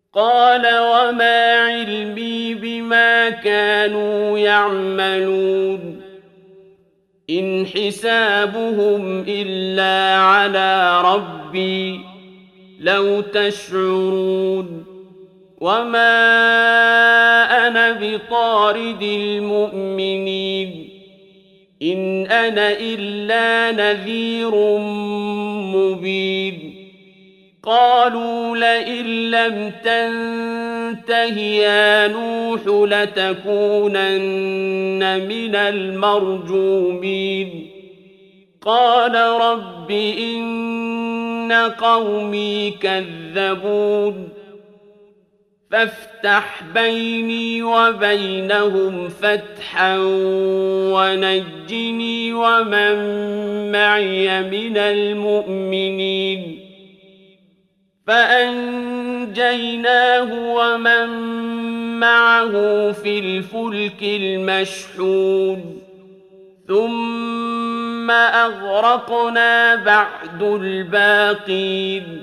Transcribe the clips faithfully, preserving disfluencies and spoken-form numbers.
قال وما علمي بما كانوا يعملون إن حسابهم إلا على ربي لو تشعرون وما أنا بطارد المؤمنين إن أنا إلا نذير مبين قالوا لئن لم تنته يا نوح لتكونن من المرجومين قال رب إن قومي كذبون فافتح بيني وبينهم فتحا ونجني ومن معي من المؤمنين فأنجيناه ومن معه في الفلك المشحون ثم أغرقنا بعد الباقين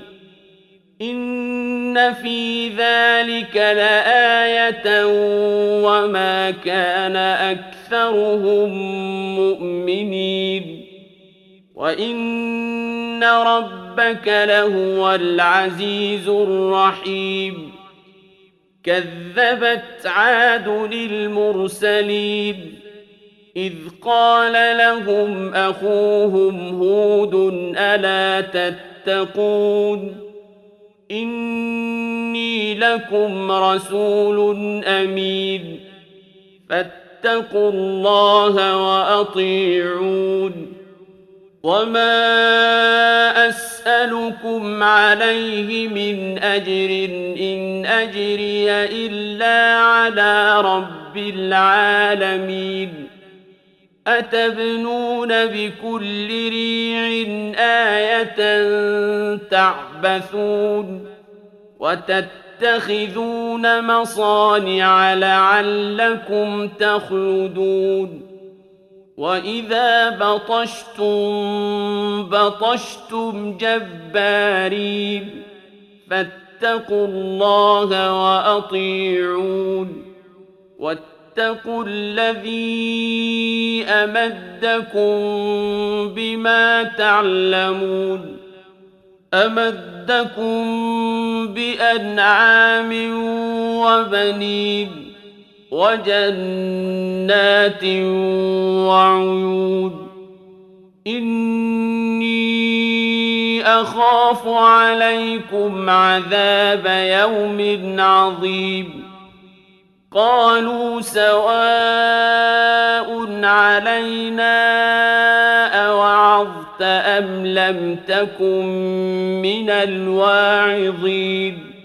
إن في ذلك لآية وما كان أكثرهم مؤمنين وإن ربك لهو العزيز الرحيم كذبت عاد المرسلين إذ قال لهم أخوهم هود ألا تتقون إني لكم رسول أمين فاتقوا الله وأطيعون وما أسألكم عليه من أجر إن أجري إلا على رب العالمين أتبنون بكل ريع آية تعبثون وتتخذون مصانع لعلكم تخلدون وإذا بطشتم بطشتم جبارين فاتقوا الله وأطيعون واتقوا الذي أمدكم بما تعلمون أمدكم بأنعام وبنين وجنات وعيون إني أخاف عليكم عذاب يوم عظيم قالوا سواء علينا أوعظت أم لم تكن من الواعظين